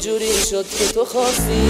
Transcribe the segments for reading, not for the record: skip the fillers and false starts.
جوری شد که تو خواستی.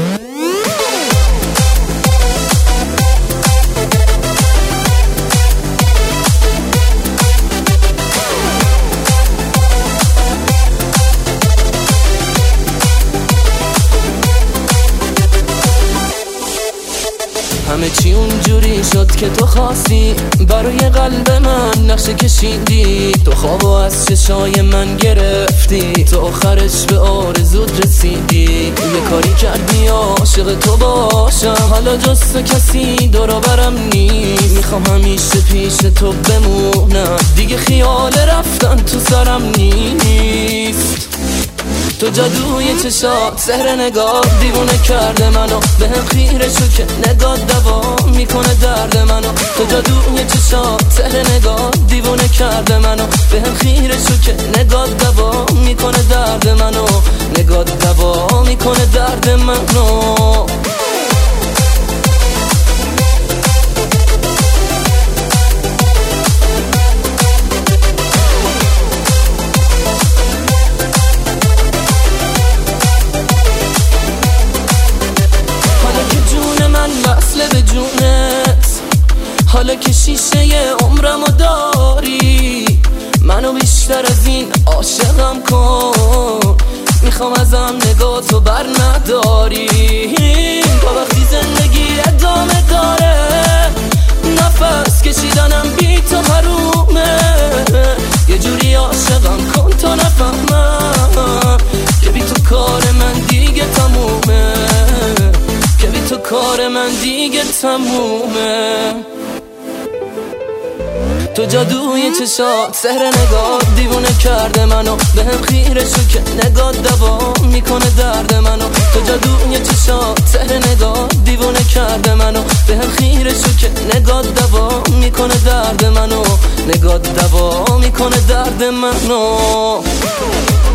همه چی اونجوری شد که تو خواستی، برای قلب من نقشه کشیدی، تو خوابو از چشای من گرفتی، تو آخرش به آرزوت رسیدی. یه کاری کردی عاشق تو باشم، حالا جز تو کسی دور و برم نیست، میخوام همیشه پیش تو بمونم، دیگه خیال رفتن تو سرم نیست. تو جادوی چشات سحر نگاه دیوونه کرده منو، به هم خیره شو که نگاه دوام میکنه درد منو. تو جادوی چشات سحر نگاه دیوونه کرده منو، به هم خیره شو که نگاه دوام میکنه درد منو، نگاه دوام میکنه درد منو. وصله به جونت، حالا که شیشه عمرمو داری، منو بیشتر از این عاشقم کن، میخوام ازم نگاهتو بر نداری. تا وقتی زندگی ادامه داره، نفس کشیدنم بی تو حرومه، یه جوری عاشقم کن تا نفهمم که بی تو کار من دیگه تمومه، که بی تو کار من دیگه تمومه. تو جادوی چشات سحر نگاه دیوونه کرده منو، به هم خیره شو که نگاه دوام میکنه درد منو. تو جادوی چشات سحر نگاه دیوونه کرده منو، به هم خیره شو که نگاه دوام میکنه درد منو، نگاه دوام میکنه درد منو.